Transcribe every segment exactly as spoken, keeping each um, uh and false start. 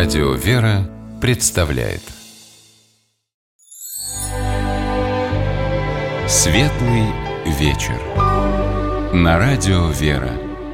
Радио «Вера» представляет Светлый вечер на Радио «Вера».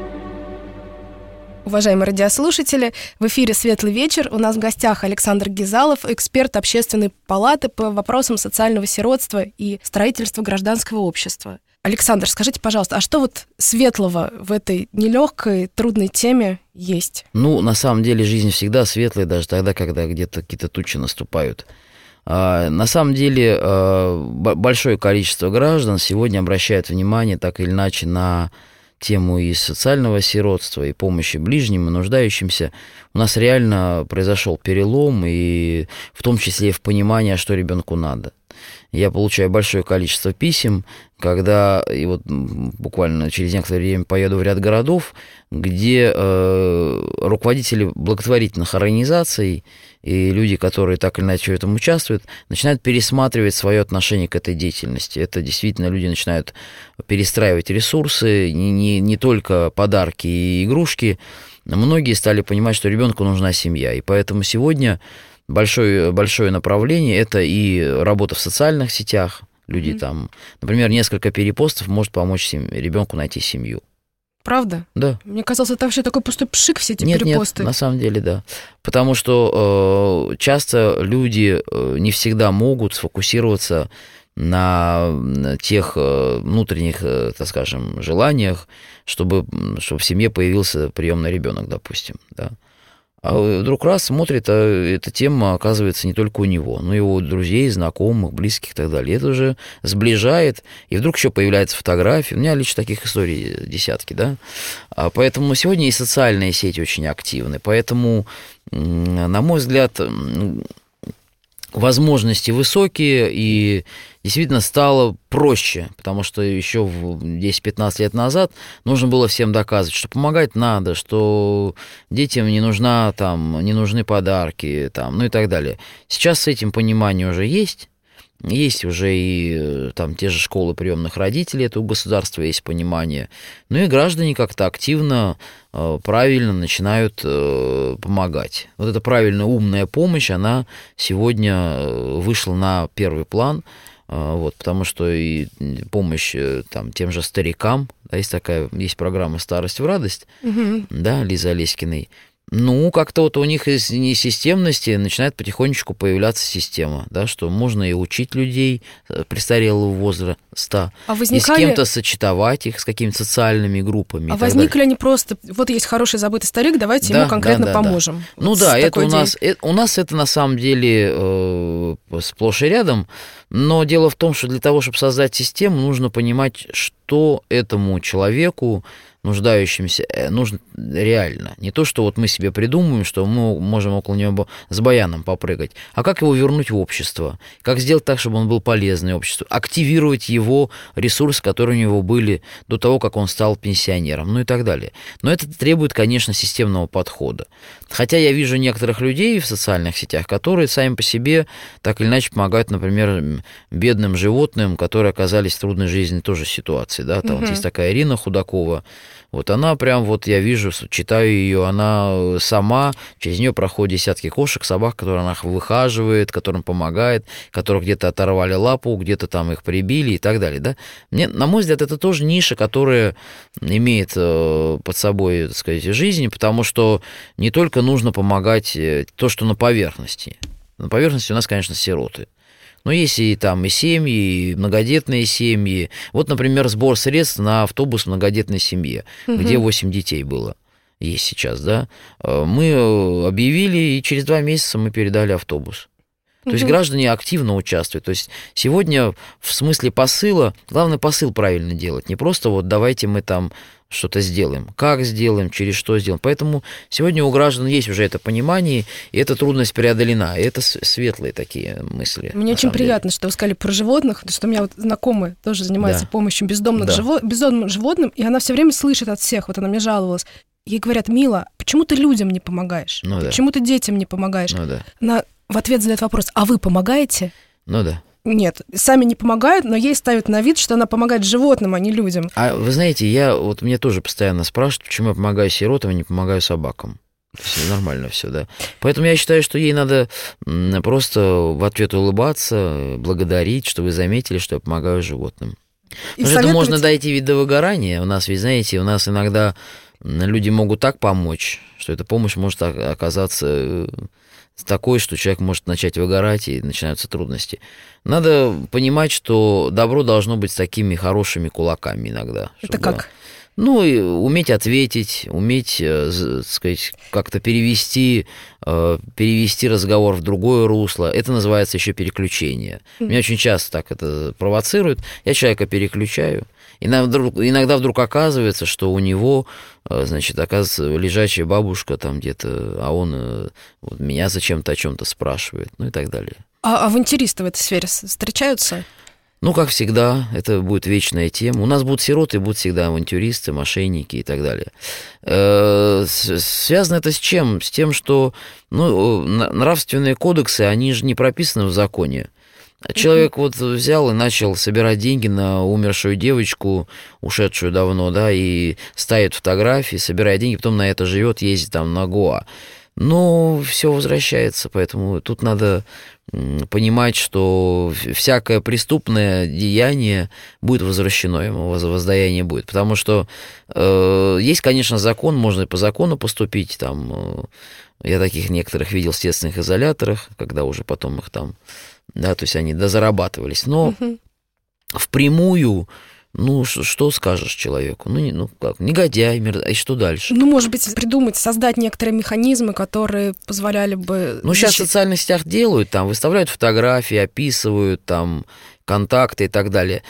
Уважаемые радиослушатели, в эфире «Светлый вечер». У нас в гостях Александр Гизалов, эксперт Общественной палаты по вопросам социального сиротства и строительства гражданского общества. Александр, скажите, пожалуйста, а что вот светлого в этой нелегкой, трудной теме есть? Ну, на самом деле, жизнь всегда светлая, даже тогда, когда где-то какие-то тучи наступают. А, на самом деле, а, большое количество граждан сегодня обращает внимание так или иначе на тему и социального сиротства, и помощи ближним, и нуждающимся. У нас реально произошел перелом, и в том числе и в понимании, что ребенку надо. Я получаю большое количество писем, когда, и вот буквально через некоторое время поеду в ряд городов, где э, руководители благотворительных организаций и люди, которые так или иначе в этом участвуют, начинают пересматривать свое отношение к этой деятельности. Это действительно люди начинают перестраивать ресурсы, не, не, не только подарки и игрушки. Многие стали понимать, что ребенку нужна семья, и поэтому сегодня Большое, большое направление – это и работа в социальных сетях. Люди mm-hmm. там, например, несколько перепостов может помочь сем... ребенку найти семью. Правда? Да. Мне казалось, это вообще такой пустой пшик, все эти нет, перепосты. Нет, на самом деле, да. Потому что э, часто люди э, не всегда могут сфокусироваться на тех э, внутренних, э, так скажем, желаниях, чтобы, чтобы в семье появился приемный ребенок, допустим, да. А вдруг раз смотрит, а эта тема оказывается не только у него, но и у друзей, знакомых, близких и так далее. Это уже сближает, и вдруг еще появляются фотографии. У меня лично таких историй десятки, да. А поэтому сегодня и социальные сети очень активны. Поэтому, на мой взгляд, возможности высокие, и действительно стало проще, потому что еще десять-пятнадцать лет назад нужно было всем доказывать, что помогать надо, что детям не нужна, там, не нужны подарки, там, ну и так далее. Сейчас с этим понимание уже есть. Есть уже и там те же школы приемных родителей, это у государства есть понимание. Ну и граждане как-то активно, правильно начинают помогать. Вот эта правильная, умная помощь, она сегодня вышла на первый план, вот, потому что и помощь там, тем же старикам, да, есть такая, есть программа «Старость в радость», угу. да, Лизы Олеськиной. Ну, как-то вот у них из несистемности начинает потихонечку появляться система, да, что можно и учить людей престарелого возраста, а возникали... и с кем-то сочетовать их, с какими-то социальными группами. А возникли далее. Они просто, вот есть хороший забытый старик, давайте да, ему конкретно да, да, поможем. Да. Ну да, это у нас, это, у нас это на самом деле э, сплошь и рядом, но дело в том, что для того, чтобы создать систему, нужно понимать, что этому человеку, нуждающимся, нужно реально. Не то, что вот мы себе придумываем, что мы можем около него с баяном попрыгать, а как его вернуть в общество, как сделать так, чтобы он был полезный обществу, активировать его ресурсы, которые у него были до того, как он стал пенсионером, ну и так далее. Но это требует, конечно, системного подхода. Хотя я вижу некоторых людей в социальных сетях, которые сами по себе так или иначе помогают, например, бедным животным, которые оказались в трудной жизни тоже ситуации. Да? Там угу. вот есть такая Ирина Худакова. Вот она прям, вот я вижу, читаю ее, она сама, через нее проходят десятки кошек, собак, которые она выхаживает, которым помогает, которых где-то оторвали лапу, где-то там их прибили и так далее. Да? Мне, на мой взгляд, это тоже ниша, которая имеет под собой, так сказать, жизнь, потому что не только нужно помогать то, что на поверхности. На поверхности у нас, конечно, сироты. Но есть и там и семьи, и многодетные семьи. Вот, например, сбор средств на автобус многодетной семье, угу. где восемь детей было. Есть сейчас, да. Мы объявили, и через два месяца мы передали автобус. То есть граждане активно участвуют. То есть сегодня в смысле посыла, главное посыл правильно делать. Не просто вот давайте мы там что-то сделаем. Как сделаем, через что сделаем. Поэтому сегодня у граждан есть уже это понимание, и эта трудность преодолена. И это светлые такие мысли. Мне очень приятно, деле. Что вы сказали про животных, потому что у меня вот знакомая тоже занимается да. помощью бездомных да. живо... бездомным животным, и она все время слышит от всех, вот она мне жаловалась. Ей говорят: Мила, почему ты людям не помогаешь? Ну, почему да. ты детям не помогаешь? Ну, да. Она в ответ задает вопрос: а вы помогаете? Ну да. Нет, сами не помогают, но ей ставят на вид, что она помогает животным, а не людям. А вы знаете, я вот мне тоже постоянно спрашивают, почему я помогаю сиротам, а не помогаю собакам. Все нормально все, да. Поэтому я считаю, что ей надо просто в ответ улыбаться, благодарить, что вы заметили, что я помогаю животным. И Потому что это можно советовать- дойти ведь до выгорания. У нас, ведь, знаете, у нас иногда люди могут так помочь, что эта помощь может о- оказаться такой, что человек может начать выгорать, и начинаются трудности. Надо понимать, что добро должно быть с такими хорошими кулаками иногда. Это чтобы- как? Ну, и уметь ответить, уметь, э, з- сказать, как-то перевести, э, перевести разговор в другое русло. Это называется еще переключение. Меня очень часто так это провоцирует. Я человека переключаю. Иногда вдруг, иногда вдруг оказывается, что у него, э, значит, оказывается, лежачая бабушка там где-то, а он э, вот меня зачем-то о чем-то спрашивает, ну и так далее. А авантюристы в этой сфере с- встречаются? Ну, как всегда, это будет вечная тема. У нас будут сироты, будут всегда авантюристы, мошенники и так далее. Э, с- Связано это с чем? С тем, что ну, на- нравственные кодексы, они же не прописаны в законе. Человек вот взял и начал собирать деньги на умершую девочку, ушедшую давно, да, и ставит фотографии, собирает деньги, потом на это живет, ездит там на Гоа. Но все возвращается, поэтому тут надо м, понимать, что всякое преступное деяние будет возвращено, ему воз- воздаяние будет. Потому что э, есть, конечно, закон, можно и по закону поступить. Там, э, я таких некоторых видел в следственных изоляторах, когда уже потом их там, да, то есть они дозарабатывались. Но Мгм. впрямую, ну, ш- что скажешь человеку? Ну, не- ну как, негодяй, мер- и что дальше? Ну, может быть, придумать, создать некоторые механизмы, которые позволяли бы... Ну, сейчас в защи- социальных сетях делают, там, выставляют фотографии, описывают, там, контакты и так далее.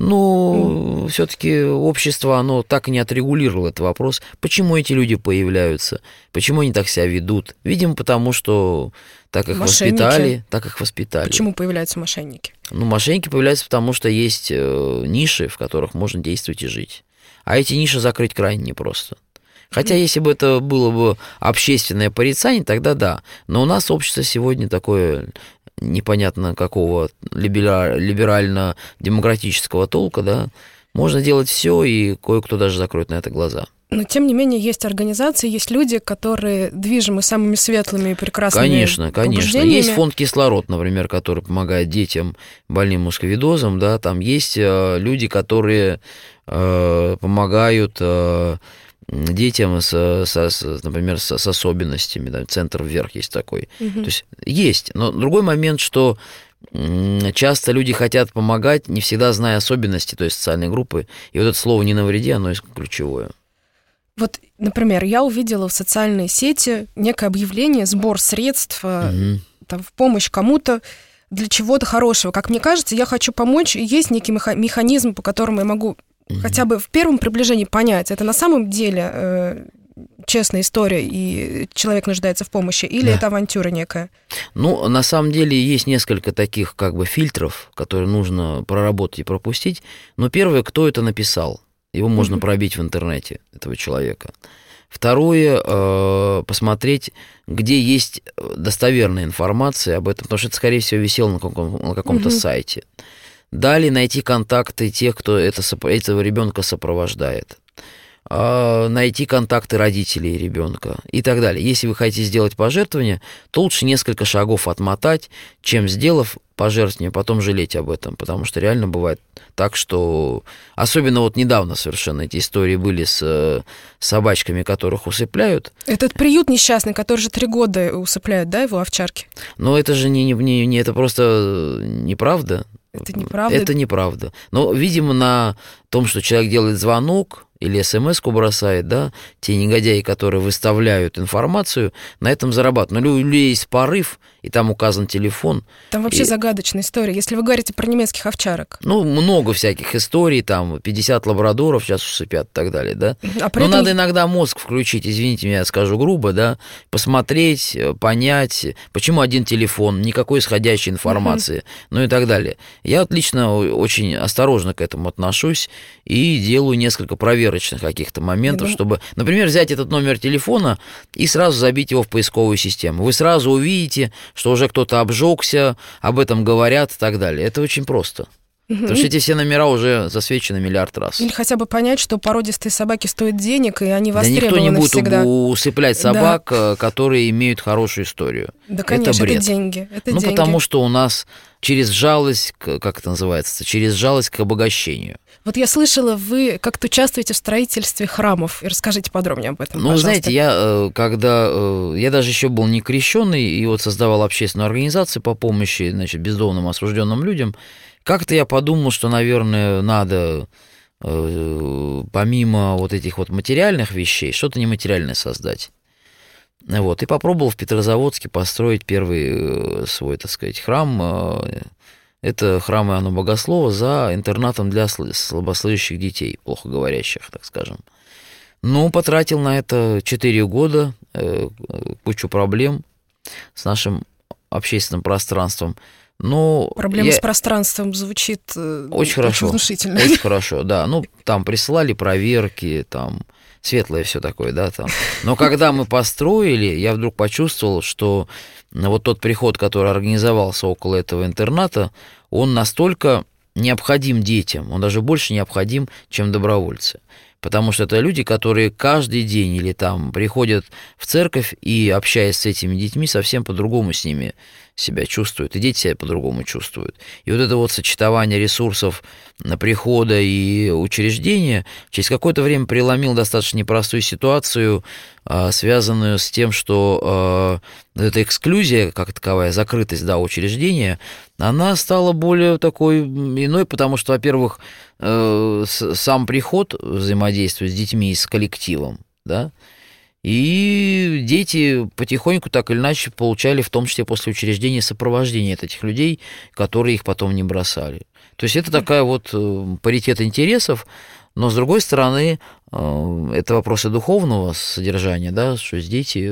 Но все-таки общество, оно так и не отрегулировало этот вопрос. Почему эти люди появляются? Почему они так себя ведут? Видимо, потому что так их Мошенники. воспитали, так их воспитали. Почему появляются мошенники? Ну, мошенники появляются, потому что есть э, ниши, в которых можно действовать и жить. А эти ниши закрыть крайне непросто. Хотя, если бы это было бы общественное порицание, тогда да. Но у нас общество сегодня такое непонятно какого либера- либерально-демократического толка, да. Можно делать все, и кое-кто даже закроет на это глаза. Но, тем не менее, есть организации, есть люди, которые движимы самыми светлыми и прекрасными Конечно, конечно. побуждениями. Есть фонд «Кислород», например, который помогает детям больным мусковидозом, да, там есть э, люди, которые э, помогают э, детям, с, со- с, например, с, с особенностями, да, «Центр вверх» есть такой. Мгм. То есть есть, но другой момент, что м, часто люди хотят помогать, не всегда зная особенности той социальной группы, и вот это слово «не навреди», оно ключевое. Вот, например, я увидела в социальной сети некое объявление, сбор средств э, Мгм. там, в помощь кому-то для чего-то хорошего. Как мне кажется, я хочу помочь, и есть некий меха- механизм, по которому я могу Мгм. хотя бы в первом приближении понять, это на самом деле э, честная история, и человек нуждается в помощи, или Да. это авантюра некая? Ну, на самом деле есть несколько таких как бы фильтров, которые нужно проработать и пропустить. Но первое, кто это написал. Его можно Мгм. пробить в интернете, этого человека. Второе, э, посмотреть, где есть достоверная информация об этом, потому что это, скорее всего, висело на, каком- на каком-то Мгм. сайте. Далее найти контакты тех, кто это, сопро- этого ребенка сопровождает. А, найти контакты родителей ребенка и так далее. Если вы хотите сделать пожертвование, то лучше несколько шагов отмотать, чем, сделав пожертвование, потом жалеть об этом, потому что реально бывает так, что... Особенно вот недавно совершенно эти истории были с э, собачками, которых усыпляют, Этот приют несчастный, который же три года усыпляют, да, его овчарки? но это же не, не, не, не- это просто неправда. Это неправда? Это неправда. Но, видимо, на том, что человек делает звонок или смс-ку бросает, да, те негодяи, которые выставляют информацию, на этом зарабатывают. Но у людей есть порыв, и там указан телефон. Там вообще И- загадочная история. Если вы говорите про немецких овчарок, Ну, много всяких историй, там пятьдесят лабрадоров сейчас усыпят и так далее, да. а при Но этом надо иногда мозг включить, извините меня, скажу грубо, да, посмотреть, э, понять, почему один телефон, никакой исходящей информации, ну и так далее. Я вот лично о- очень осторожно к этому отношусь и делаю несколько проверочных каких-то моментов, Я дум- чтобы, например, взять этот номер телефона и сразу забить его в поисковую систему. Вы сразу увидите, что уже кто-то обжегся, об этом говорят и так далее. Это очень просто. Угу. Потому что эти все номера уже засвечены миллиард раз. Или хотя бы понять, что породистые собаки стоят денег, и они Да востребованы никто не будет всегда. усыплять собак, да. которые имеют хорошую историю. Да, конечно, это бред. Это деньги. Это ну, деньги. потому что у нас через жалость, как это называется, через жалость к обогащению. Вот я слышала, вы как-то участвуете в строительстве храмов. И расскажите подробнее об этом, Ну, пожалуйста. знаете, я когда... Я даже еще был не крещенный, и вот создавал общественную организацию по помощи, значит, бездомным, осужденным людям. Как-то я подумал, что, наверное, надо помимо вот этих вот материальных вещей что-то нематериальное создать. Вот, и попробовал в Петрозаводске построить первый свой, так сказать, храм. Это храм Иоанна Богослова за интернатом для слабослышащих детей, плохо говорящих, так скажем. Ну, потратил на это четыре года, кучу проблем с нашим общественным пространством. Но Проблема я... с пространством звучит очень, очень хорошо, внушительно. Очень хорошо, да. Ну, там присылали проверки, там светлое все такое, да, там. Но когда мы построили, я вдруг почувствовал, что вот тот приход, который организовался около этого интерната, он настолько необходим детям, он даже больше необходим, чем добровольцы. Потому что это люди, которые каждый день или там приходят в церковь и, общаясь с этими детьми, совсем по-другому с ними себя чувствуют, и дети себя по-другому чувствуют. И вот это вот сочетание ресурсов на прихода и учреждения через какое-то время преломил достаточно непростую ситуацию, связанную с тем, что эта эксклюзия, как таковая, закрытость, да, учреждения, она стала более такой иной, потому что, во-первых, сам приход взаимодействует с детьми и с коллективом, да, и дети потихоньку так или иначе получали, в том числе после учреждения, сопровождение от этих людей, которые их потом не бросали. То есть это такая вот паритет интересов, но, с другой стороны, это вопросы духовного содержания, да, что дети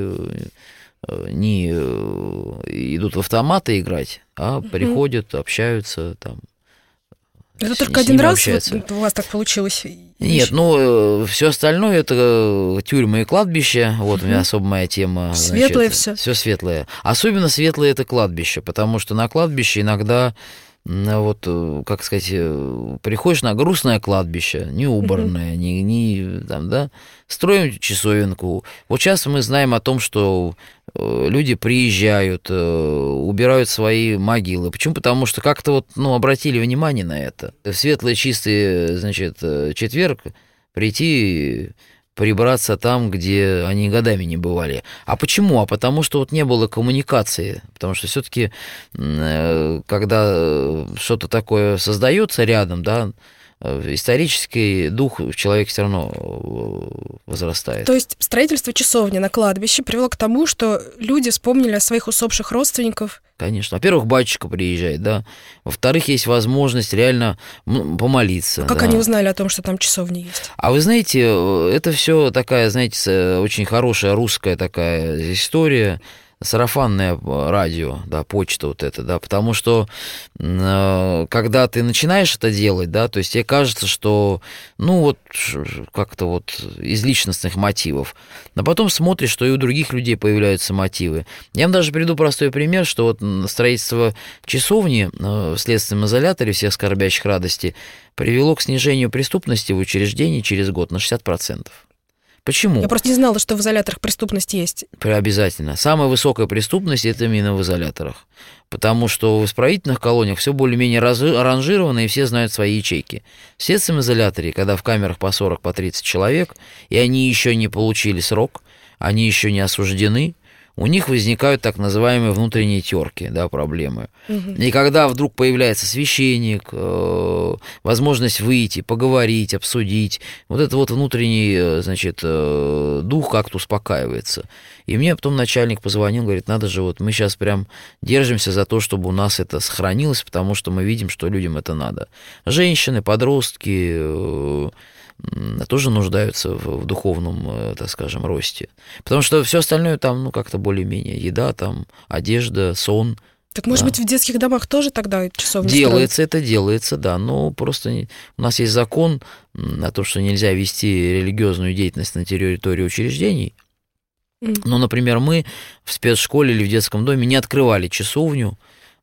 не идут в автоматы играть, а приходят, общаются там. Это только один раз вот у вас так получилось? Нет, ну, все остальное это тюрьмы и кладбища. Вот у меня особо моя тема. Светлое все. Все светлое. Особенно светлое это кладбище, потому что на кладбище иногда, вот, как сказать, приходишь на грустное кладбище, не убранное, uh-huh. не, не там, да, строим часовенку. Вот сейчас мы знаем о том, что люди приезжают, убирают свои могилы. Почему? Потому что как-то вот, ну, обратили внимание на это. В светлый, чистый, значит, четверг прийти, прибраться там, где они годами не бывали. А почему? А потому что вот не было коммуникации. Потому что все-таки, когда что-то такое создается рядом, да, исторический дух в человеке все равно возрастает. То есть строительство часовни на кладбище привело к тому, что люди вспомнили о своих усопших родственников? Конечно. Во-первых, батюшка приезжает, да. Во-вторых, есть возможность реально помолиться. А как да. они узнали о том, что там часовня есть? А вы знаете, это все такая, знаете, очень хорошая русская такая история, сарафанное радио, да, почта вот это, да, потому что э, когда ты начинаешь это делать, да, то есть тебе кажется, что, ну, вот как-то вот из личностных мотивов, а потом смотришь, что и у других людей появляются мотивы. Я вам даже приведу простой пример, что вот строительство часовни в следственном изоляторе всех скорбящих радости привело к снижению преступности в учреждении через год на шестьдесят процентов. Почему? Я просто не знала, что в изоляторах преступность есть. Обязательно. Самая высокая преступность – это именно в изоляторах. Потому что в исправительных колониях все более-менее ранжировано, и все знают свои ячейки. В следственном изоляторе, когда в камерах по сорок, по тридцать человек, и они еще не получили срок, они еще не осуждены, у них возникают так называемые внутренние терки, да, проблемы. Угу. И когда вдруг появляется священник, э, возможность выйти, поговорить, обсудить, вот это вот внутренний, значит, э, дух как-то успокаивается. И мне потом начальник позвонил, говорит, надо же, вот мы сейчас прям держимся за то, чтобы у нас это сохранилось, потому что мы видим, что людям это надо. Женщины, подростки... Э, тоже нуждаются в, в духовном, так скажем, росте. Потому что все остальное там, ну, как-то более-менее еда, там, одежда, сон. Так, может да. быть, в детских домах тоже тогда часовни делается, строят? Это делается, да, но просто не... у нас есть закон о том, что нельзя вести религиозную деятельность на территории учреждений. Mm. Но, например, мы в спецшколе или в детском доме не открывали часовню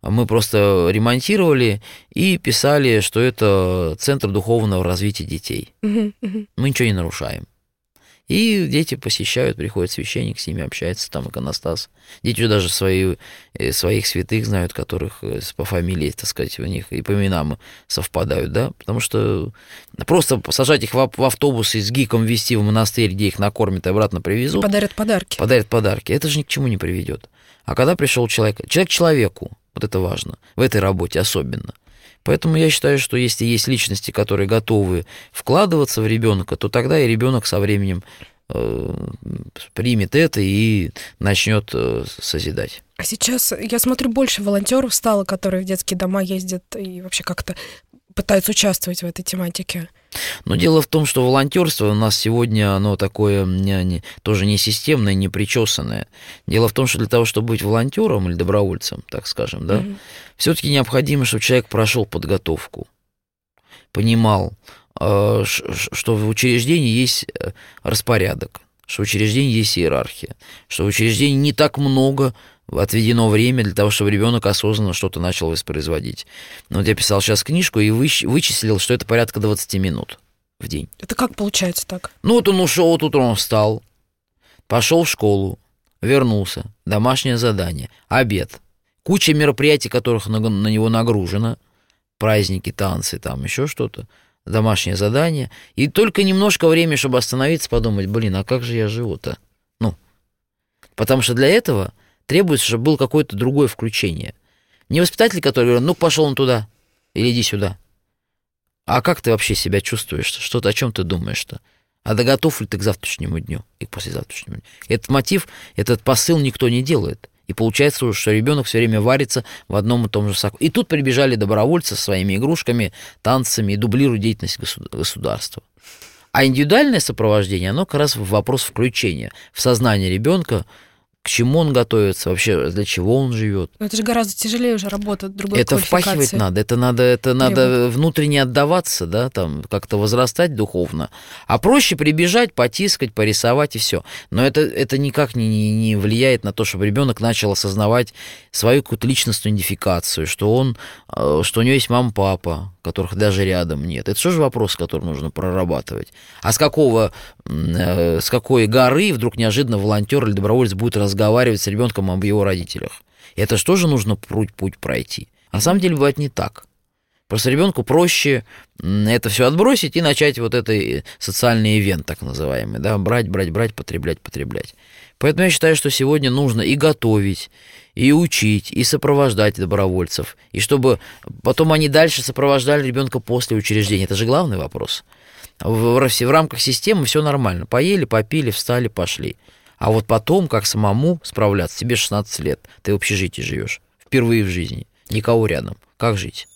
мы просто ремонтировали и писали, что это Центр духовного развития детей. Угу, угу. Мы ничего не нарушаем. И дети посещают, приходит священник, с ними общается, там иконостас. Дети уже даже свои, своих святых знают, которых по фамилии, так сказать, у них и по именам совпадают, да, потому что просто сажать их в автобус и с гиком везти в монастырь, где их накормят и обратно привезут. Подарят подарки. Подарят подарки. Это же ни к чему не приведет. А когда пришел человек, человек человеку, вот это важно, в этой работе особенно. Поэтому я считаю, что если есть личности, которые готовы вкладываться в ребенка, то тогда и ребенок со временем э, примет это и начнет э, созидать. А сейчас я смотрю, больше волонтеров стало, которые в детские дома ездят и вообще как-то пытаются участвовать в этой тематике. Но дело в том, что волонтерство у нас сегодня, оно такое не, не, тоже не системное, не причесанное. Дело в том, что для того, чтобы быть волонтером или добровольцем, так скажем, да, mm-hmm. все-таки необходимо, чтобы человек прошел подготовку, понимал, что в учреждении есть распорядок, что в учреждении есть иерархия, что в учреждении не так много отведено время для того, чтобы ребенок осознанно что-то начал воспроизводить. Вот я писал сейчас книжку и вычислил, что это порядка двадцать минут в день. Это как получается так? Ну вот он ушел, вот утром он встал, пошел в школу, вернулся, домашнее задание, обед, куча мероприятий, которых на, на него нагружено, праздники, танцы, там еще что-то, домашнее задание, и только немножко времени, чтобы остановиться, подумать, блин, а как же я живу-то? Ну, потому что для этого требуется, чтобы было какое-то другое включение. Не воспитатель, который говорит, ну, пошел он туда, или иди сюда. А как ты вообще себя чувствуешь? Что-то, о чем ты думаешь-то? А да готов ли ты к завтрашнему дню и к послезавтрашнему дню? Этот мотив, этот посыл никто не делает. И получается, что ребенок все время варится в одном и том же соку. И тут прибежали добровольцы со своими игрушками, танцами и дублируют деятельность государства. А индивидуальное сопровождение, оно как раз вопрос включения в сознание ребенка, к чему он готовится, вообще для чего он живет. Но это же гораздо тяжелее уже работа другой это впахивать надо, это надо, это надо внутренне отдаваться, да, там как-то возрастать духовно. А проще прибежать, потискать, порисовать и все. Но это, это никак не, не, не влияет на то, чтобы ребенок начал осознавать свою какую-то личностную идентификацию, что он, что у него есть мама, папа, которых даже рядом нет. Это тоже вопрос, который нужно прорабатывать. А с какого, с какой горы вдруг неожиданно волонтер или доброволец будет разговаривать с ребенком об его родителях? Это же тоже нужно путь, путь пройти. А на самом деле бывает не так. Просто ребенку проще это все отбросить и начать вот этот социальный ивент, так называемый, да, брать, брать, брать, потреблять, потреблять. Поэтому я считаю, что сегодня нужно и готовить, и учить, и сопровождать добровольцев, и чтобы потом они дальше сопровождали ребенка после учреждения. Это же главный вопрос. В, в, в рамках системы все нормально. Поели, попили, встали, пошли. А вот потом, как самому справляться, тебе шестнадцать лет, ты в общежитии живешь, впервые в жизни, никого рядом. Как жить?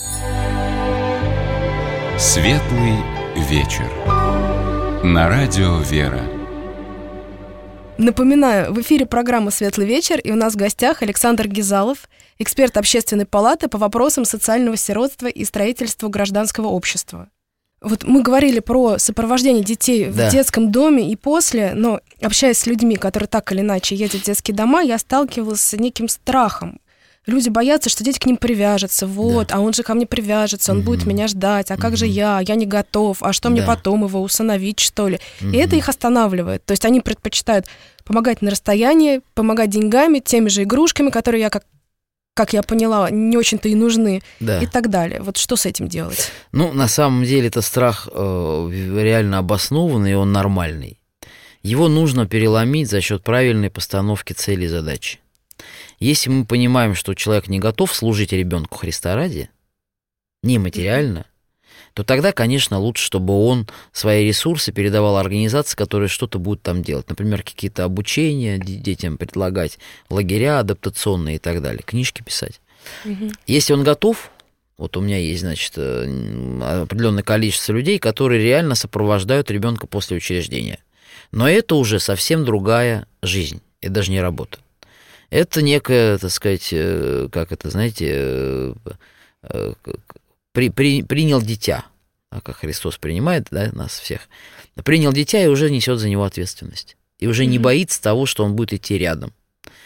Светлый вечер. На радио «Вера». Напоминаю, в эфире программа «Светлый вечер», и у нас в гостях Александр Гизалов, эксперт Общественной палаты по вопросам социального сиротства и строительства гражданского общества. Вот мы говорили про сопровождение детей в да. детском доме и после, но общаясь с людьми, которые так или иначе ездят в детские дома, я сталкивалась с неким страхом. Люди боятся, что дети к ним привяжутся, вот, да. а он же ко мне привяжется, он угу. будет меня ждать, а как угу. же я, я не готов, а что да. мне потом его усыновить, что ли? Угу. И это их останавливает. То есть они предпочитают помогать на расстоянии, помогать деньгами, теми же игрушками, которые я, как, как я поняла, не очень-то и нужны, да. и так далее. Вот что с этим делать? Ну, на самом деле, это страх э, реально обоснованный, и он нормальный. Его нужно переломить за счет правильной постановки целей и задачи. Если мы понимаем, что человек не готов служить ребенку Христа ради, нематериально, то тогда, конечно, лучше, чтобы он свои ресурсы передавал организации, которые что-то будут там делать. Например, какие-то обучения детям предлагать, лагеря адаптационные и так далее, книжки писать. Угу. Если он готов, вот у меня есть, значит, определенное количество людей, которые реально сопровождают ребенка после учреждения. Но это уже совсем другая жизнь, это даже не работа. Это некое, так сказать, как это, знаете, при, при, принял дитя, как Христос принимает, да, нас всех, принял дитя и уже несет за него ответственность. И уже mm-hmm. не боится того, что он будет идти рядом.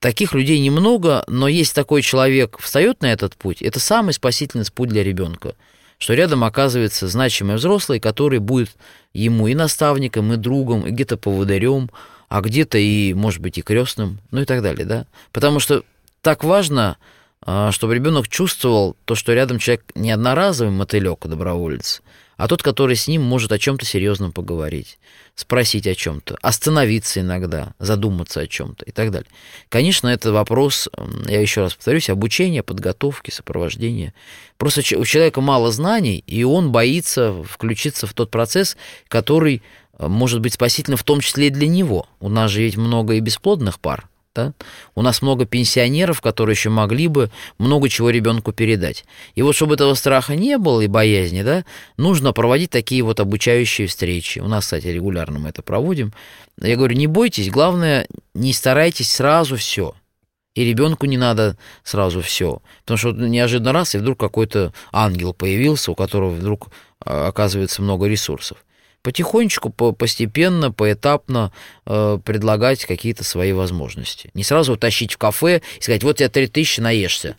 таких людей немного, но есть такой человек, встает на этот путь, это самый спасительный путь для ребенка, что рядом оказывается значимый взрослый, который будет ему и наставником, и другом, и где-то поводырем, а где-то и, может быть, и крестным, ну и так далее, да. Потому что так важно, чтобы ребенок чувствовал то, что рядом человек не одноразовый мотылек, доброволец, а тот, который с ним может о чем-то серьезном поговорить, спросить о чем-то, остановиться иногда, задуматься о чем-то и так далее. Конечно, это вопрос, я еще раз повторюсь, обучения, подготовки, сопровождения. Просто у человека мало знаний, и он боится включиться в тот процесс, который может быть спасительным в том числе и для него. У нас же ведь много и бесплодных пар. Да? У нас много пенсионеров, которые еще могли бы много чего ребенку передать. И вот чтобы этого страха не было и боязни, да, нужно проводить такие вот обучающие встречи. У нас, кстати, регулярно мы это проводим. Я говорю, не бойтесь, главное, не старайтесь сразу все. И ребенку не надо сразу все. Потому что неожиданно раз, и вдруг какой-то ангел появился, у которого вдруг оказывается много ресурсов. Потихонечку, постепенно, поэтапно э, предлагать какие-то свои возможности. Не сразу тащить в кафе и сказать, вот тебе три тысячи, наешься.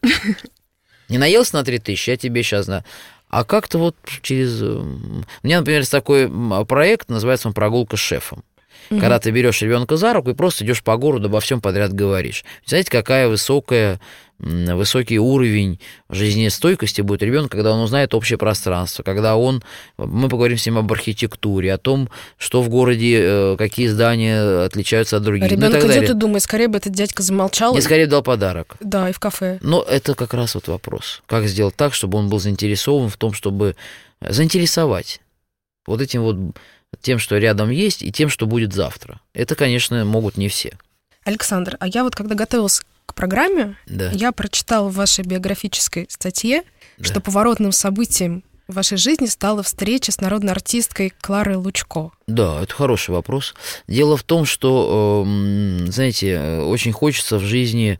Не наелся на три тысячи, я тебе сейчас... Да. А как-то вот через... У меня, например, есть такой проект, называется он «Прогулка с шефом». Угу. Когда ты берешь ребенка за руку и просто идешь по городу, обо всем подряд говоришь. Знаете, какая высокая, высокий уровень жизнестойкости будет ребенок, когда он узнает общее пространство, когда он, мы поговорим с ним об архитектуре, о том, что в городе, какие здания отличаются от других. Ребенок ну, и идет и думает, скорее бы этот дядька замолчал. Не скорее дал подарок. Да, и в кафе. Но это как раз вот вопрос. Как сделать так, чтобы он был заинтересован в том, чтобы заинтересовать вот этим вот тем, что рядом есть, и тем, что будет завтра. Это, конечно, могут не все. Александр, а я вот когда готовилась к программе, да. я прочитала в вашей биографической статье, да. что поворотным событием в вашей жизни стала встреча с народной артисткой Кларой Лучко. Да, это хороший вопрос. Дело в том, что, знаете, очень хочется в жизни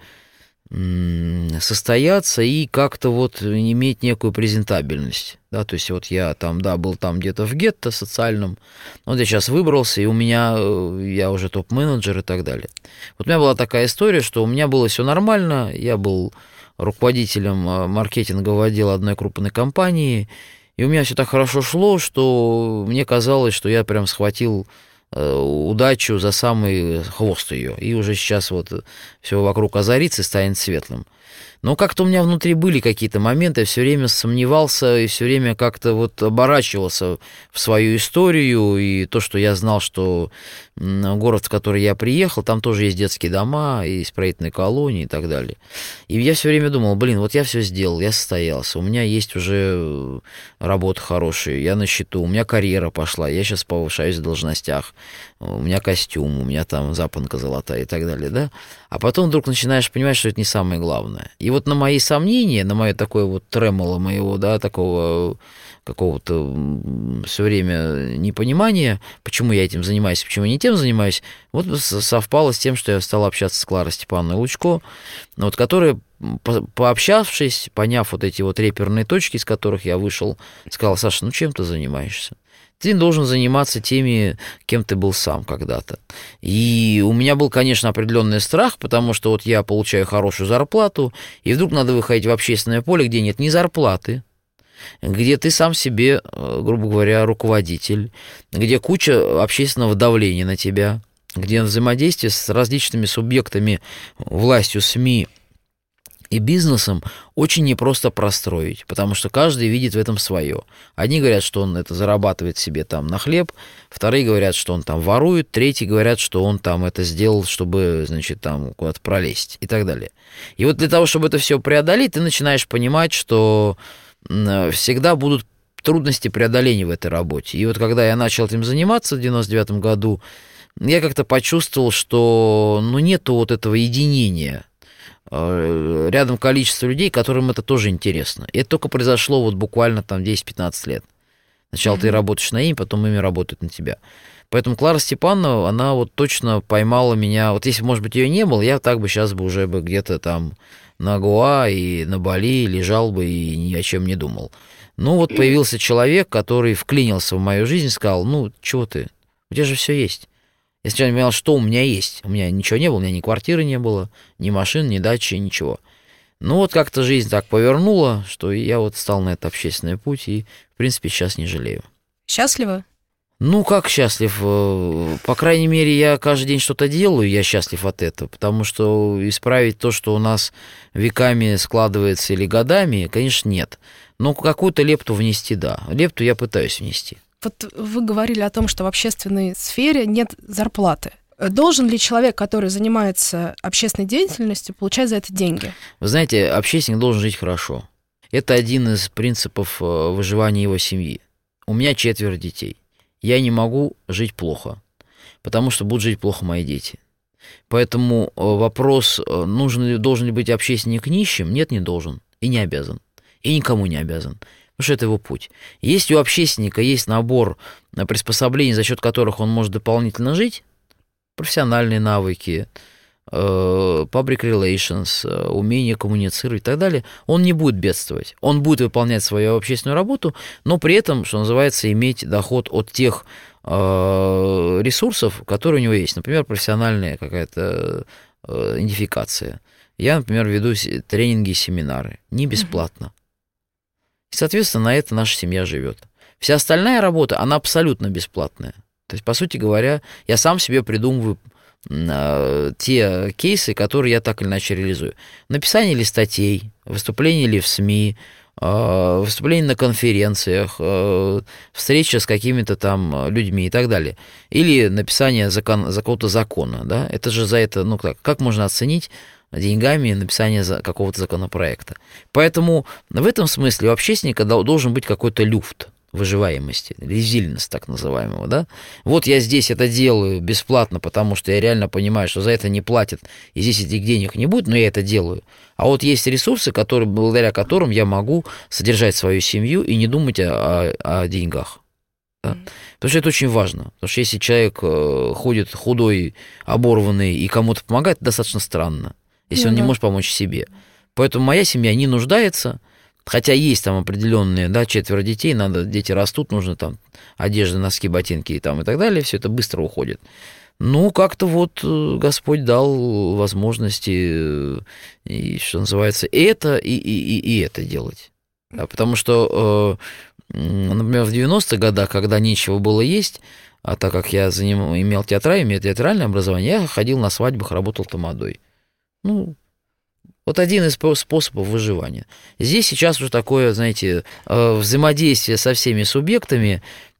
состояться и как-то вот иметь некую презентабельность, да, то есть вот я там, да, был там где-то в гетто социальном, вот я сейчас выбрался, и у меня, я уже топ-менеджер и так далее. Вот у меня была такая история, что у меня было все нормально, я был руководителем маркетингового отдела одной крупной компании, и у меня все так хорошо шло, что мне казалось, что я прям схватил удачу за самый хвост ее, и уже сейчас вот все вокруг озарится и станет светлым. Но как-то у меня внутри были какие-то моменты, я все время сомневался и все время как-то вот оборачивался в свою историю, и то, что я знал, что город, в который я приехал, там тоже есть детские дома, и исправительные колонии и так далее. И я все время думал, блин, вот я все сделал, я состоялся, у меня есть уже работа хорошая, я на счету, у меня карьера пошла, я сейчас повышаюсь в должностях, у меня костюм, у меня там запонка золотая и так далее, да? А потом вдруг начинаешь понимать, что это не самое главное. И вот на мои сомнения, на мое такое вот тремоло моего, да, такого какого-то все время непонимания, почему я этим занимаюсь, почему я не тем занимаюсь, вот совпало с тем, что я стал общаться с Кларой Степановной Лучко, вот, которая, пообщавшись, поняв вот эти вот реперные точки, из которых я вышел, сказала, Саша, ну чем ты занимаешься? Ты должен заниматься теми, кем ты был сам когда-то. И у меня был, конечно, определенный страх, потому что вот я получаю хорошую зарплату, и вдруг надо выходить в общественное поле, где нет ни зарплаты, где ты сам себе, грубо говоря, руководитель, где куча общественного давления на тебя, где взаимодействие с различными субъектами, властью, СМИ и бизнесом очень непросто простроить, потому что каждый видит в этом свое. Одни говорят, что он это зарабатывает себе там на хлеб, вторые говорят, что он там ворует, третьи говорят, что он там это сделал, чтобы, значит, там куда-то пролезть и так далее. И вот для того, чтобы это все преодолеть, ты начинаешь понимать, что всегда будут трудности преодоления в этой работе. И вот когда я начал этим заниматься в девяносто девятом году, я как-то почувствовал, что ну, нету вот этого единения. Рядом количество людей, которым это тоже интересно. И это только произошло вот буквально там десять-пятнадцать лет. Сначала mm-hmm. ты работаешь на ими, потом ими работают на тебя. Поэтому Клара Степановна, она вот точно поймала меня. Вот если, может быть, ее не было, я так бы сейчас бы уже бы где-то там на Гоа и на Бали лежал бы и ни о чем не думал. Ну вот появился человек, который вклинился в мою жизнь, сказал, ну, чего ты, у тебя же все есть. Я сначала не понимал, что у меня есть. У меня ничего не было, у меня ни квартиры не было, ни машин, ни дачи, ничего. Ну вот как-то жизнь так повернула, что я вот стал на этот общественный путь и, в принципе, сейчас не жалею. Счастливы? Ну, как счастлив? По крайней мере, я каждый день что-то делаю, я счастлив от этого, потому что исправить то, что у нас веками складывается или годами, конечно, нет. Но какую-то лепту внести, да. Лепту я пытаюсь внести. Вот вы говорили о том, что в общественной сфере нет зарплаты. Должен ли человек, который занимается общественной деятельностью, получать за это деньги? Вы знаете, общественник должен жить хорошо. Это один из принципов выживания его семьи. У меня четверо детей. Я не могу жить плохо, потому что будут жить плохо мои дети. Поэтому вопрос, нужен ли, должен ли быть общественник нищим, нет, не должен и не обязан. И никому не обязан. Потому что это его путь. Если у общественника есть набор приспособлений, за счет которых он может дополнительно жить, профессиональные навыки, public relations, умение коммуницировать и так далее, он не будет бедствовать. Он будет выполнять свою общественную работу, но при этом, что называется, иметь доход от тех ресурсов, которые у него есть. Например, профессиональная какая-то идентификация. Я, например, веду тренинги и семинары. Не бесплатно. И, соответственно, на это наша семья живет. Вся остальная работа, она абсолютно бесплатная. То есть, по сути говоря, я сам себе придумываю э, те кейсы, которые я так или иначе реализую. Написание ли статей, выступление ли в СМИ, э, выступление на конференциях, э, встреча с какими-то там людьми и так далее. Или написание закон, какого-то закона. Да? Это же за это, ну как, как можно оценить деньгами написание какого-то законопроекта. Поэтому в этом смысле у общественника должен быть какой-то люфт выживаемости, резильность так называемого, да. Вот я здесь это делаю бесплатно, потому что я реально понимаю, что за это не платят, и здесь этих денег не будет, но я это делаю. А вот есть ресурсы, которые, благодаря которым я могу содержать свою семью и не думать о, о, о деньгах. Да? Mm-hmm. Потому что это очень важно. Потому что если человек ходит худой, оборванный и кому-то помогает, это достаточно странно, если mm-hmm. он не может помочь себе. Поэтому моя семья не нуждается. Хотя есть там определенные, да, четверо детей, надо, дети растут, нужно там одежда, носки, ботинки и там и так далее, все это быстро уходит. Ну, как-то вот Господь дал возможности, и, что называется, это и, и, и это делать. Да, потому что, например, в девяностых годах, когда нечего было есть, а так как я заним, имел театральное, имел театральное образование, я ходил на свадьбах, работал тамадой. Ну, вот один из способов выживания. Здесь сейчас уже такое, знаете, взаимодействие со всеми субъектами,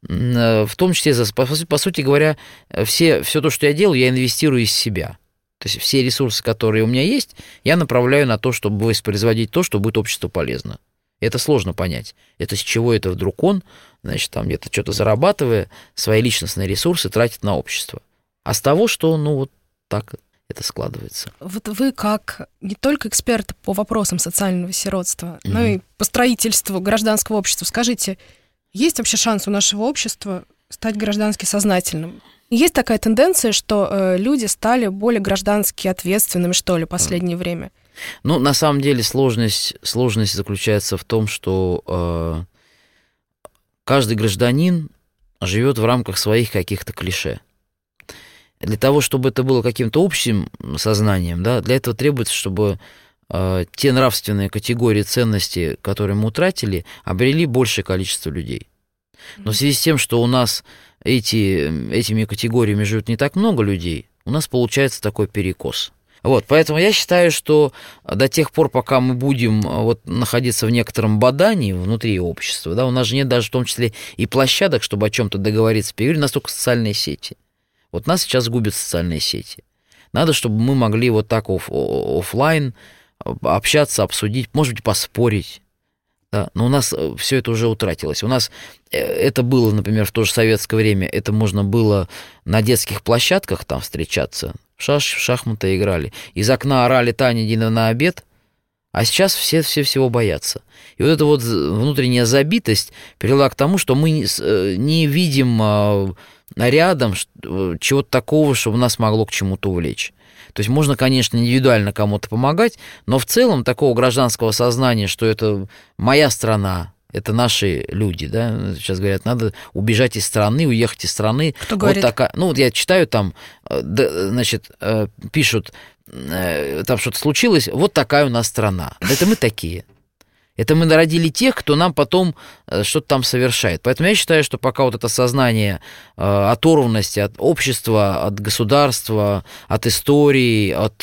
в том числе, по сути говоря, все, все то, что я делаю, я инвестирую из себя. То есть все ресурсы, которые у меня есть, я направляю на то, чтобы воспроизводить то, что будет обществу полезно. Это сложно понять. Это с чего это вдруг он, значит, там где-то что-то зарабатывая, свои личностные ресурсы тратит на общество. А с того, что, ну, вот так это складывается. Вот вы как не только эксперт по вопросам социального сиротства, mm-hmm. но и по строительству гражданского общества, скажите, есть вообще шанс у нашего общества стать граждански сознательным? Есть такая тенденция, что э, люди стали более граждански ответственными, что ли, в последнее mm-hmm. время? Ну, на самом деле сложность, сложность заключается в том, что э, каждый гражданин живет в рамках своих каких-то клише. Для того, чтобы это было каким-то общим сознанием, да, для этого требуется, чтобы э, те нравственные категории ценностей, которые мы утратили, обрели большее количество людей. Но в связи с тем, что у нас эти, этими категориями живет не так много людей, у нас получается такой перекос. Вот, поэтому я считаю, что до тех пор, пока мы будем вот находиться в некотором бадании внутри общества, да, у нас же нет даже в том числе и площадок, чтобы о чем-то договориться, перевели настолько социальные сети. Вот нас сейчас губят социальные сети. Надо, чтобы мы могли вот так оф- офлайн общаться, обсудить, может быть, поспорить. Да? Но у нас все это уже утратилось. У нас это было, например, в то же советское время, это можно было на детских площадках там встречаться, в, шаш, в шахматы играли. Из окна орали: Таня, иди на обед. А сейчас все, все всего боятся. И вот эта вот внутренняя забитость привела к тому, что мы не видим рядом чего-то такого, чтобы нас могло к чему-то увлечь. То есть можно, конечно, индивидуально кому-то помогать, но в целом такого гражданского сознания, что это моя страна, это наши люди, да, сейчас говорят, надо убежать из страны, уехать из страны. Кто говорит? Вот такая, ну, вот я читаю там, значит, пишут, там что-то случилось, вот такая у нас страна. Это мы такие. Это мы народили тех, кто нам потом что-то там совершает. Поэтому я считаю, что пока вот это сознание оторванности от общества, от государства, от истории, от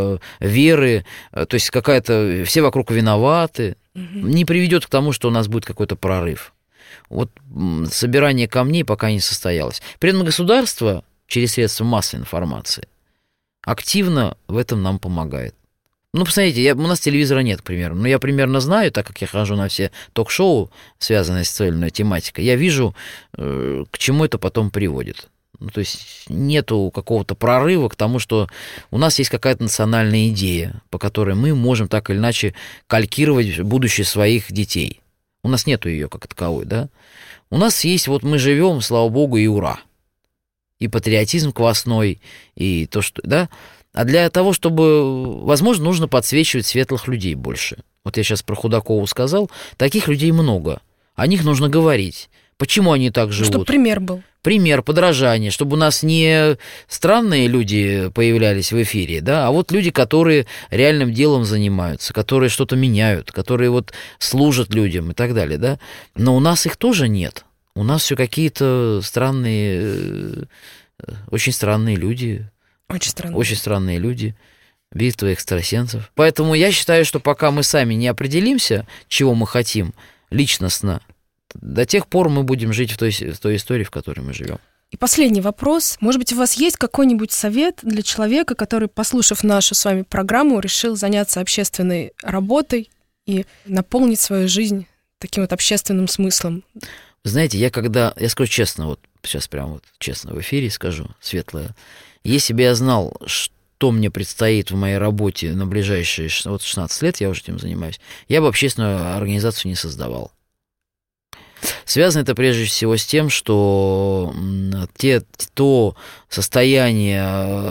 веры, то есть какая-то... Все вокруг виноваты, угу. не приведет к тому, что у нас будет какой-то прорыв. Вот собирание камней пока не состоялось. При этом государство через средства массовой информации активно в этом нам помогает. Ну, посмотрите, я, у нас телевизора нет, к примеру. Но я примерно знаю, так как я хожу на все ток-шоу, связанные с цельной тематикой, я вижу, э, к чему это потом приводит. Ну, то есть нету какого-то прорыва к тому, что у нас есть какая-то национальная идея, по которой мы можем так или иначе калькировать будущее своих детей. У нас нету ее как таковой, да. У нас есть, вот мы живем, слава богу, и ура. И патриотизм квасной, и то, что, да. А для того, чтобы, возможно, нужно подсвечивать светлых людей больше. Вот я сейчас про Худакову сказал, таких людей много. О них нужно говорить. Почему они так живут? Чтобы пример был. Пример, подражание, чтобы у нас не странные люди появлялись в эфире, да, а вот люди, которые реальным делом занимаются, которые что-то меняют, которые вот служат людям и так далее, да. Но у нас их тоже нет. У нас все какие-то странные, очень странные люди. Очень странные. Очень странные люди, битва экстрасенсов. Поэтому я считаю, что пока мы сами не определимся, чего мы хотим личностно, до тех пор мы будем жить в той, в той истории, в которой мы живем. И последний вопрос. Может быть, у вас есть какой-нибудь совет для человека, который, послушав нашу с вами программу, решил заняться общественной работой и наполнить свою жизнь таким вот общественным смыслом? Вы знаете, я когда... Я скажу честно, вот сейчас прям вот честно в эфире скажу, светлое. Если бы я знал, что мне предстоит в моей работе на ближайшие вот шестнадцать лет, я уже этим занимаюсь, я бы общественную организацию не создавал. Связано это прежде всего с тем, что те, то состояние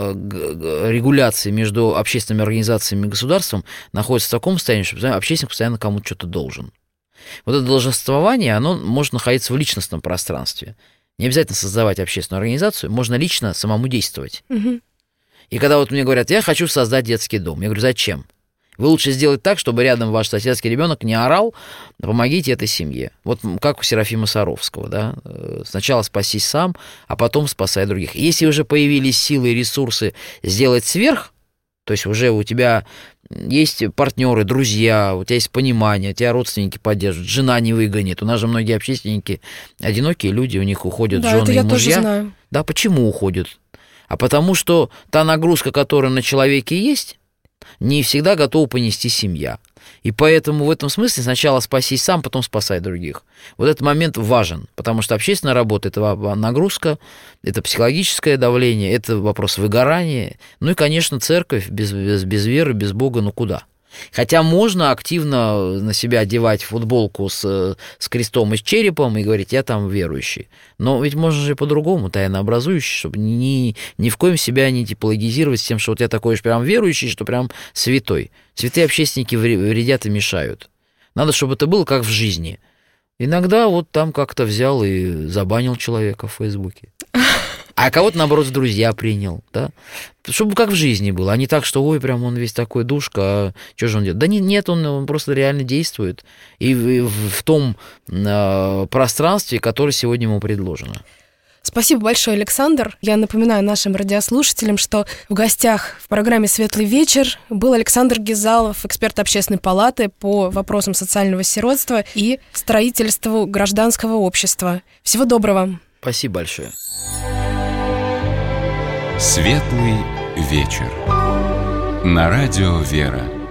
регуляции между общественными организациями и государством находится в таком состоянии, что общественник постоянно кому-то что-то должен. Вот это долженствование, оно может находиться в личностном пространстве. Не обязательно создавать общественную организацию, можно лично самому действовать. Угу. И когда вот мне говорят, я хочу создать детский дом, я говорю, зачем? Вы лучше сделать так, чтобы рядом ваш соседский ребенок не орал, помогите этой семье. Вот как у Серафима Саровского, да? Сначала спасись сам, а потом спасай других. Если уже появились силы и ресурсы сделать сверх, то есть уже у тебя есть партнеры, друзья, у тебя есть понимание, тебя родственники поддерживают, жена не выгонит. У нас же многие общественники одинокие люди, у них уходят да, жены это и я мужья. Тоже знаю. Да, почему уходят? А потому что та нагрузка, которая на человеке есть, не всегда готова понести семья. И поэтому в этом смысле сначала спасись сам, потом спасай других. Вот этот момент важен, потому что общественная работа – это нагрузка, это психологическое давление, это вопрос выгорания. Ну и, конечно, церковь без, без, без веры, без Бога, ну куда? Хотя можно активно на себя одевать футболку с, с крестом и с черепом и говорить, я там верующий. Но ведь можно же по-другому, тайнообразующий, чтобы ни, ни в коем себя не типологизировать с тем, что вот я такой уж прям верующий, что прям святой. Святые общественники вредят и мешают. Надо, чтобы это было как в жизни. Иногда вот там как-то взял и забанил человека в Фейсбуке. А кого-то, наоборот, в друзья принял, да? Чтобы как в жизни было, а не так, что, ой, прям он весь такой душка, а что же он делает? Да не, нет, он, он просто реально действует. И в, в том э, пространстве, которое сегодня ему предложено. Спасибо большое, Александр. Я напоминаю нашим радиослушателям, что в гостях в программе «Светлый вечер» был Александр Гизалов, эксперт Общественной палаты по вопросам социального сиротства и строительству гражданского общества. Всего доброго. Спасибо большое. «Светлый вечер» на радио «Вера».